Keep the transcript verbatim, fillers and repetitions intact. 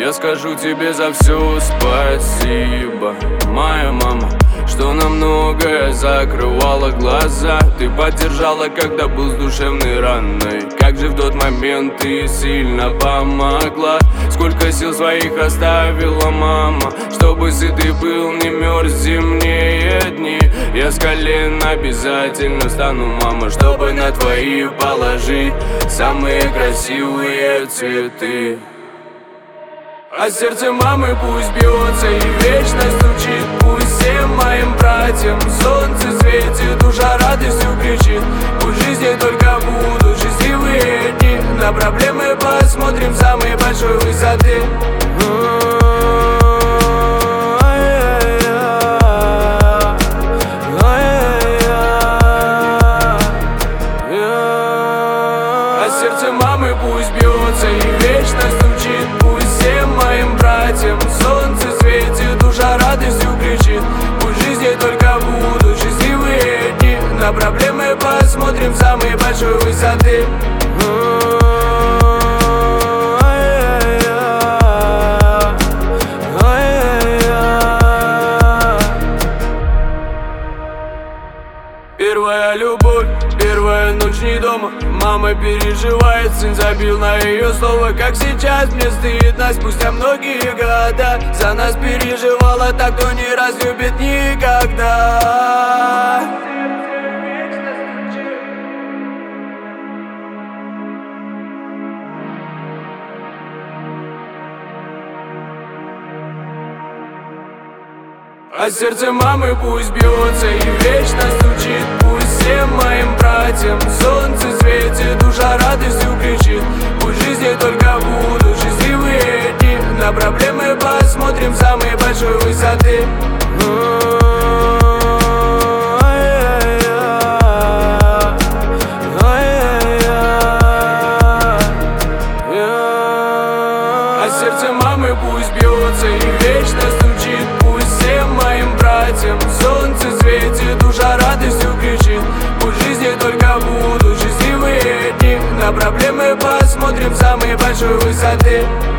Я скажу тебе за все спасибо, моя мама, что на многое закрывала глаза. Ты поддержала, когда был с душевной раной. Как же в тот момент ты сильно помогла. Сколько сил своих оставила мама, чтобы сытый был, не мерз зимние дни. Я с колен обязательно встану, мама, чтобы на твои положить самые красивые цветы. А сердце мамы пусть бьется и вечно стучит. Пусть всем моим братьям солнце светит, душа радостью кричит. Пусть в жизни только будут счастливые дни. На проблемы посмотрим с самой большой высоты. А сердце мамы пусть бьется и вечно стучит. Пусть всем моим братьям солнце светит, душа радостью кричит. Пусть в жизни только будут счастливые дни. На проблемы посмотрим с самой большой высоты. Первая любовь, первая ночь не дома. Мама переживает, сын забил на ее слово. Как сейчас мне стыдно, спустя многие года. За нас переживала так, кто не разлюбит никогда. А сердце мамы пусть бьется и вечно стучит. Пусть всем моим братьям солнце светит, душа радостью кричит. Пусть в жизни только будут счастливые дни. На проблемы посмотрим с самой большой высоты. А сердце мамы пусть бьется и вечно стучит. Пусть всем моим братьям солнце светит, душа радостью кричит. Пусть в жизни только будут счастливые дни. На проблемы посмотрим с самой большой высоты.